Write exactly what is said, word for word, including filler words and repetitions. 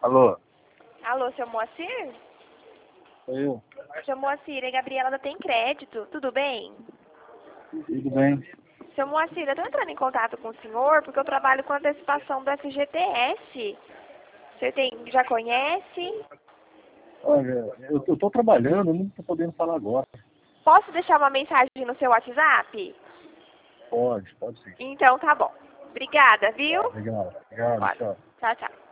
Alô? Alô, seu Moacir? Sou eu. Seu Moacir, é Gabriela da Tem Crédito, tudo bem? Tudo bem? Seu Moacir, eu estou entrando em contato com o senhor porque eu trabalho com antecipação do F G T S. Você tem, já conhece? Olha, eu estou trabalhando, não estou podendo falar agora. Posso deixar uma mensagem no seu WhatsApp? Pode, pode sim. Então tá bom. Obrigada, viu? Tá, legal. Obrigado, Pode. tchau. Tchau, tchau.